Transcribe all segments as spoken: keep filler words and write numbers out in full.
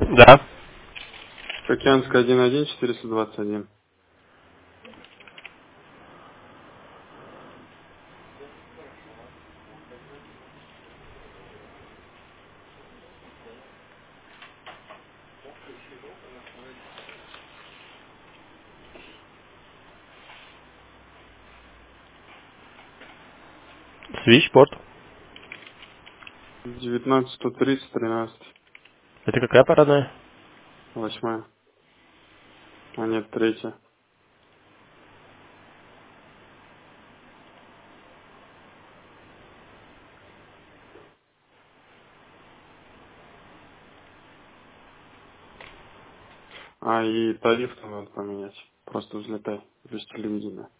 Да. Океанская один один четыреста двадцать один. Свичборд. девятнадцать сто тридцать тринадцать. Это какая парадная? Восьмая. А нет, третья. А, и тариф там надо поменять. Просто взлетай. Без телевидения.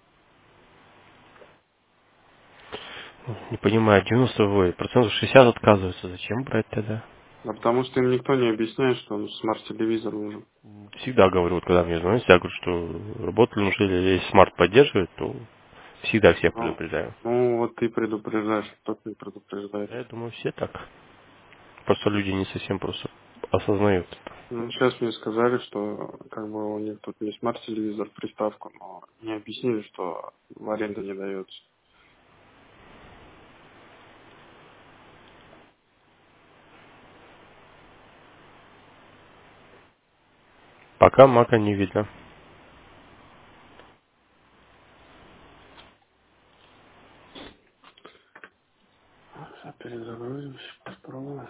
Не понимаю, девяносто восемь процентов шестьдесят отказываются. Зачем брать тогда? Да потому что им никто не объясняет, что ну, смарт-телевизор нужен. Всегда говорю, вот когда мне звонят, я говорю, что работали, ну что если смарт поддерживает, то всегда всех Ну, предупреждаю. ну вот ты предупреждаешь, кто-то не предупреждает. Я думаю, все так. Просто люди не совсем просто осознают это. Ну, сейчас мне сказали, что как бы у них тут не смарт-телевизор, приставку, но не объяснили, что в аренду не дается. Пока мака не видно. Сейчас перезагрузимся, попробуем.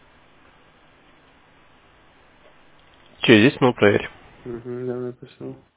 Че, здесь, ну, проверь. Угу, я написал.